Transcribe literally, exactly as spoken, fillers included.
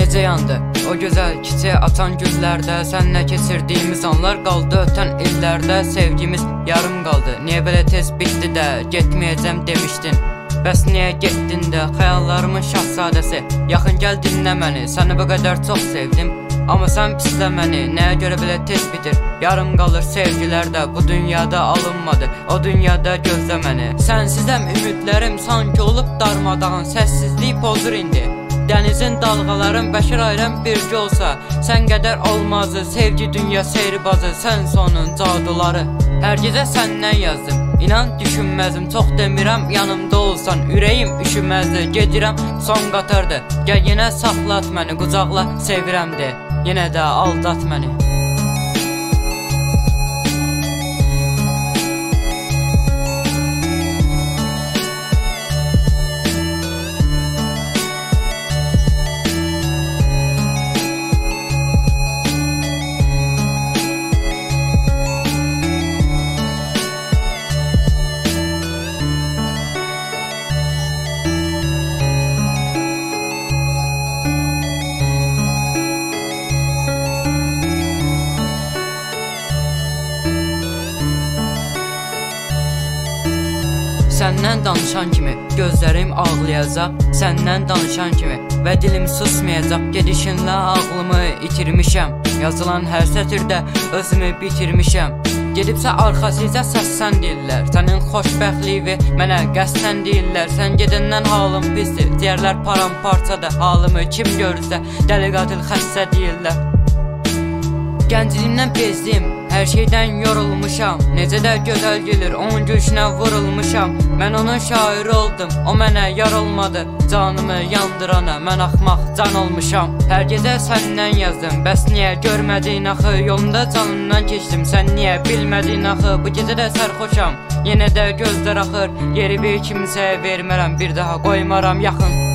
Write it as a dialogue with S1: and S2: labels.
S1: necə yandı o gözəl çiçək açan güllərdə. Sənlə keçirdiyimiz anlar qaldı ötən illərdə. Sevgimiz yarım qaldı, niyə belə tez bitdi də? Getməyəcəm demişdin, bəs niyə getdin də? Xəyallarımın şahzadəsi, yaxın gəl dinlə məni. Səni bu qədər çox sevdim, amma sən pislə məni. Nəyə görə belə tez bitir? Yarım qalır sevgilərdə, bu dünyada alınmadı, o dünyada gözlə məni. Sənsizəm ümidlərim sanki olub darmadağın, səssizlik pozur indi. Dənizin dalğaların bəşir ayrəm bircə olsa, sən qədər olmazdı sevgi dünya seyribazı, sən sonun caduları. Hər gecə səndən yazdım, inan düşünməzdim, çox demirəm yanımda olsan, ürəyim üşüməzdi. Gedirəm son qatardı, gəl yenə saxlat məni, qucaqla sevirəm de, yenə də aldat məni. Səndən danışan kimi gözlərim ağlayacaq, səndən danışan kimi və dilim susmayacaq. Gedişinlə ağlımı itirmişəm, yazılan hər sətirdə özümü bitirmişəm. Gedibsə arxasıca səssən deyirlər, sənin xoşbəxtliyi mənə qəsdən deyirlər. Sən gedəndən halım pisdir, deyərlər paramparçadır, halımı kim görürsə dəli qatil xəstə deyirlər. Gəncliyimdən bezdim, hər şeydən yorulmuşam, necə də gözəl gelir, onun gülüşünə vurulmuşam. Mən onun şairi oldum, o mənə yar olmadı, canımı yandırana mən axmaq can olmuşam. Hər gecə səndən yazdım, bəs niyə görmədin axı? Yolunda canımdan keçdim, sən niyə bilmədin axı? Bu gecə də sərxoşam, yenə də gözlər axır, yeri bir kimsəyə vermərəm, bir daha qoymaram yaxın.